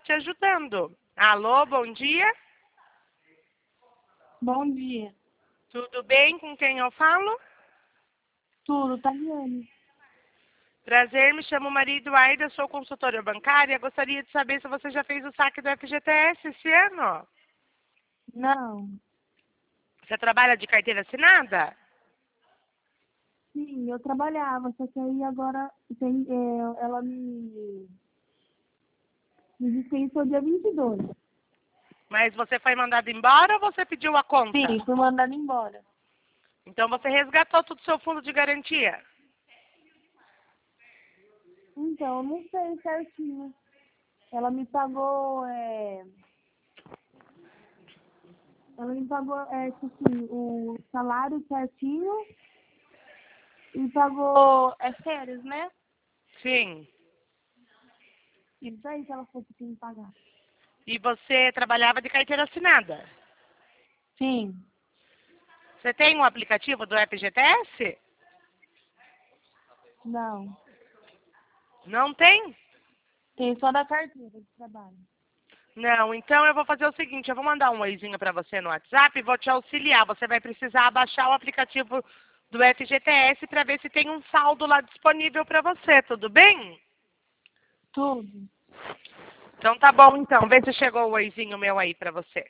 te ajudando. Alô, bom dia. Bom dia. Tudo bem? Com quem eu falo? Tudo, Taliane. Prazer, me chamo Maria Eduarda, sou consultora bancária. Gostaria de saber se você já fez o saque do FGTS esse ano. Não. Você trabalha de carteira assinada? Sim, eu trabalhava, só que aí agora ela me dispensou dia 22. Mas você foi mandado embora ou você pediu a conta? Sim, fui mandada embora. Então você resgatou todo o seu fundo de garantia. Então, eu não sei certinho. Ela me pagou, tipo assim, o salário certinho e pagou férias, né? Sim. Isso aí que ela falou que tinha que pagar. E você trabalhava de carteira assinada. Sim. Você tem um aplicativo do FGTS? Não. Não tem? Tem só da carteira de trabalho. Não, então eu vou fazer o seguinte, eu vou mandar um oizinho para você no WhatsApp e vou te auxiliar. Você vai precisar baixar o aplicativo do FGTS para ver se tem um saldo lá disponível para você, tudo bem? Tudo. Então tá bom então, vê se chegou o oizinho meu aí para você.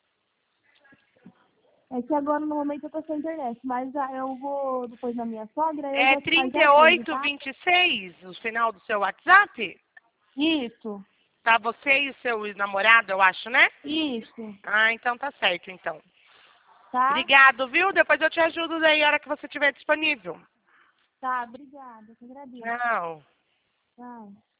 É que agora no momento eu tô sem internet, mas eu vou depois na minha sogra e eu É já atendo, tá? 3826 o final do seu WhatsApp? Isso, Tá você e o seu namorado, eu acho, né? isso, Ah, então tá certo, então. tá? Obrigado, viu? Depois eu te ajudo daí a hora que você estiver disponível. Tá, obrigada, eu que agradeço. Tchau. Tchau.